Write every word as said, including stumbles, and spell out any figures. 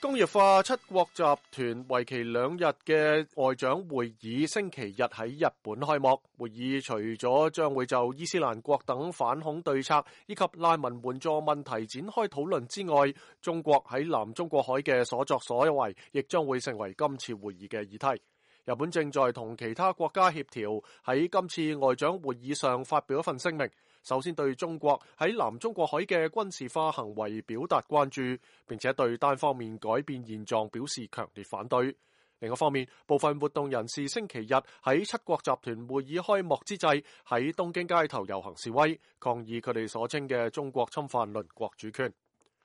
工業化七國集團為期兩日嘅外長會議星期日喺日本開幕。會議除咗將會就伊斯蘭國等反恐對策以及難民援助問題展開討論之外，中國喺南中國海嘅所作所為亦將會成為今次會議嘅議題。日本正在同其他國家協調，喺今次外長會議上發表一份聲明，首先對中國喺南中國海嘅軍事化行為表達關注，並且對單方面改變現狀表示強烈反對。另一方面，部分活動人士星期日喺七國集團會議開幕之際喺東京街頭遊行示威，抗議佢哋所稱嘅中國侵犯鄰國主權。